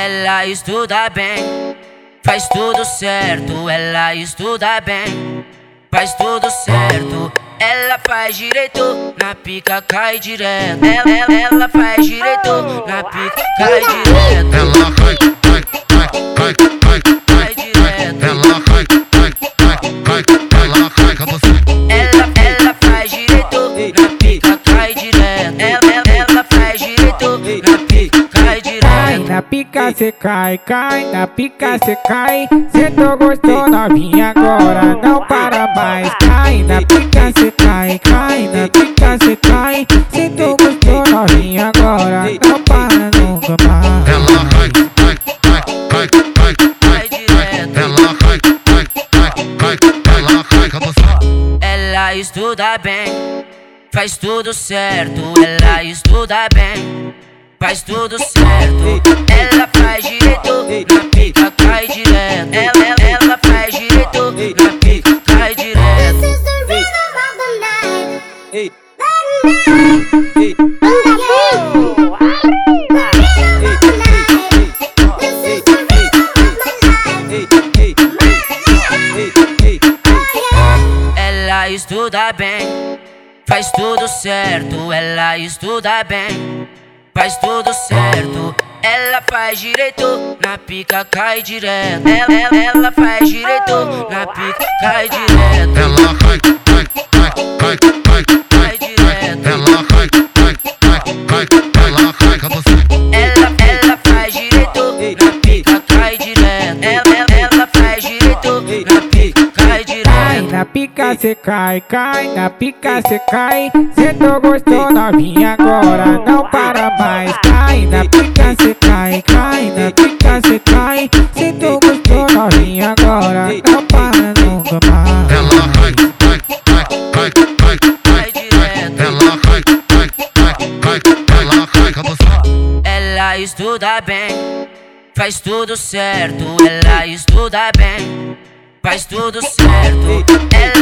Ela estuda bem, faz tudo certo. Ela estuda bem, faz tudo certo. Ela faz direito, na pica cai direto. Ela faz direito, na pica cai direto. Ela cai direto. Ela cai com você. Ela faz direito, na pica cai direto. Ela faz direito, na pica cai direto. Cai na pica cê cai, cai na pica cê cai. Cê tô gostou novinha agora, não para mais. Cai na pica cê cai, cai na pica cê cai. Cê tô gostou novinha agora, não para nunca mais. Ela cai direto. Ela cai com você. Ela estuda bem, faz tudo certo. Ela estuda bem, faz tudo certo. Ela faz direito, na pica cai direto. Ela faz direito, na pica cai direto. This is the rhythm of the night. Hey. Ela estuda bem, faz tudo certo. Ela estuda bem, faz tudo certo. Ela faz direito, na pica cai direto. Ela faz direito, na pica cai direto. Ela cai direto. Ela cai com você. Ela faz direito, na pica cai direto. Ela faz direito, na pica cai Cai direto. na pica cê cai, cai na pica cê cai. Cê tô gostou novinha agora, não para mais. Cai na pica cê cai, cai na pica cê cai. Cê tô gostou novinha agora, não para nunca mais. Ela cai direto. Ela cai com você. Ela estuda bem, faz tudo certo. Ela estuda bem, faz tudo certo.